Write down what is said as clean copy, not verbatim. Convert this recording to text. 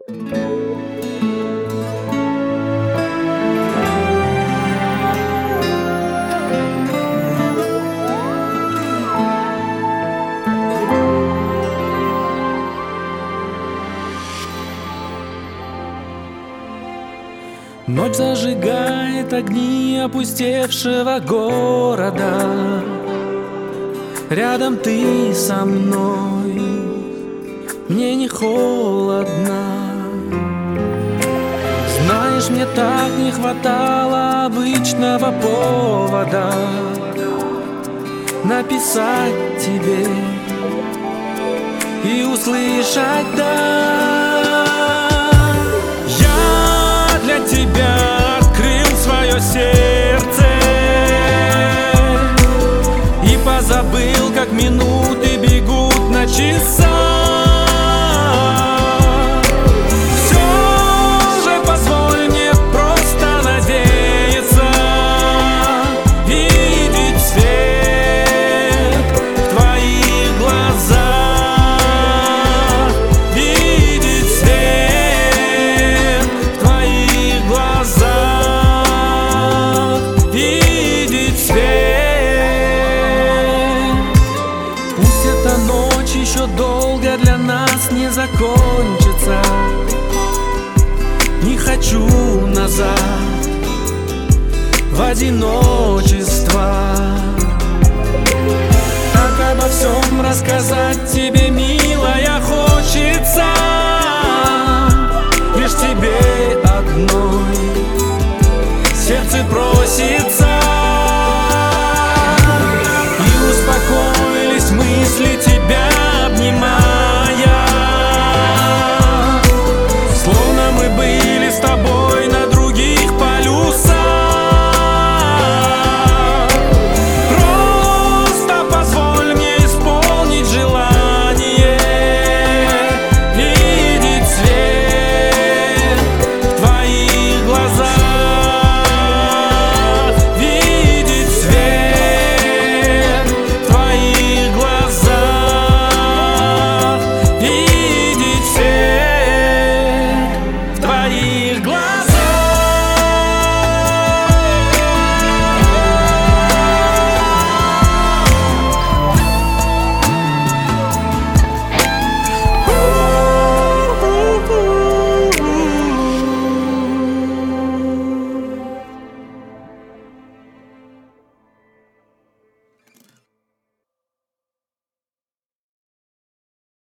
Ночь зажигает огни опустевшего города. Рядом ты со мной, мне не холодно. Знаешь, мне так не хватало обычного повода написать тебе и услышать «да». Я для тебя открыл свое сердце и позабыл, как минуты бегут на часах. Все же позволь мне просто надеяться, видеть свет в твоих глазах, видеть свет в твоих глазах, видеть свет. Пусть эта ночь еще долго для нас не закончится. Не хочу назад в одиночество. Так обо всем рассказать тебе, милая.